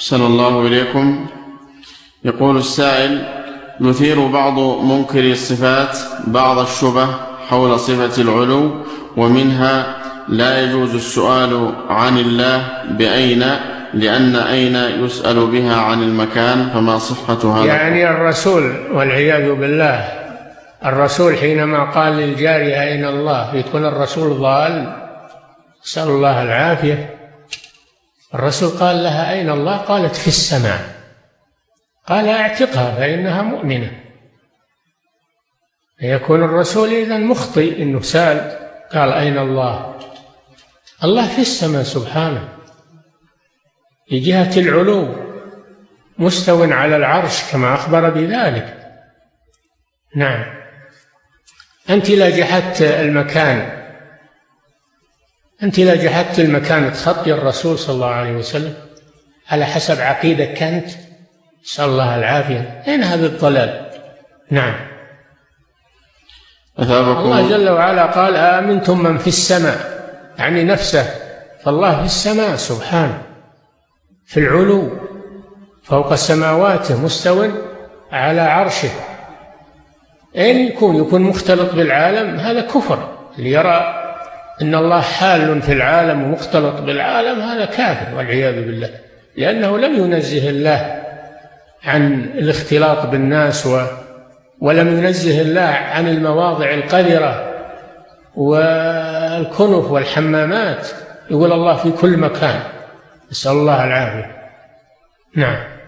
أحسن الله إليكم. يقول السائل: يثير بعض منكري الصفات بعض الشبه حول صفة العلو، ومنها: لا يجوز السؤال عن الله بأين، لأن أين يسأل بها عن المكان، فما صحة هذا؟ يعني الرسول والعياذ بالله، الرسول حينما قال للجارية أين الله يكون الرسول ضال؟ نسأل الله العافية. الرسول قال لها أين الله؟ قالت في السماء. قال اعتقها فإنها مؤمنة. يكون الرسول إذن مخطئ إنه سأل قال أين الله؟ الله في السماء سبحانه في جهة العلو، مستو على العرش كما أخبر بذلك. نعم. أنت لا جحدت المكان، أنت لا جحدت المكان تخطي الرسول صلى الله عليه وسلم على حسب عقيدتك أنت، نسأل الله العافية. أين هذا الضلال؟ نعم. الله جل وعلا قال آمنتم من في السماء، يعني نفسه، فالله في السماء سبحانه في العلو فوق سماواته مستو على عرشه. أين يكون مختلط بالعالم؟ هذا كفر. اللي يرى أن الله حال في العالم ومختلط بالعالم هذا كافر والعياذ بالله، لأنه لم ينزه الله عن الاختلاط بالناس ولم ينزه الله عن المواضع القذرة والكنف والحمامات. يقول الله في كل مكان، نسأل الله العافية. نعم.